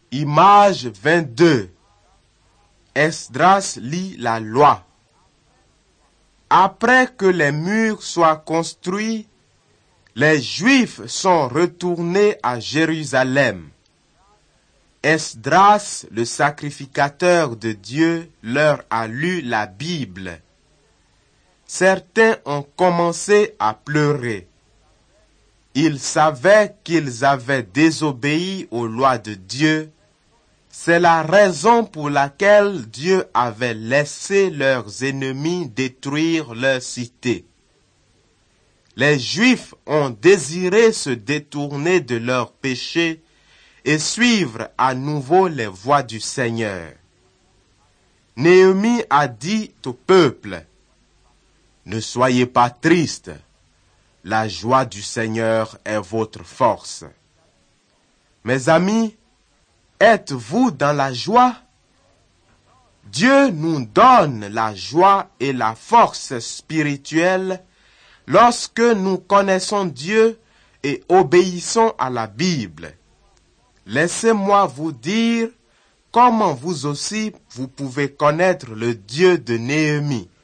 Image 22. Esdras lit la loi. Après que les murs soient construits, les Juifs sont retournés à Jérusalem. Esdras, le sacrificateur de Dieu, leur a lu la Bible. Certains ont commencé à pleurer. Ils savaient qu'ils avaient désobéi aux lois de Dieu. C'est la raison pour laquelle Dieu avait laissé leurs ennemis détruire leur cité. Les Juifs ont désiré se détourner de leurs péchés et suivre à nouveau les voies du Seigneur. Néhémie a dit au peuple, « Ne soyez pas tristes, la joie du Seigneur est votre force. » Mes amis, êtes-vous dans la joie? Dieu nous donne la joie et la force spirituelle lorsque nous connaissons Dieu et obéissons à la Bible. Laissez-moi vous dire comment vous aussi vous pouvez connaître le Dieu de Néhémie.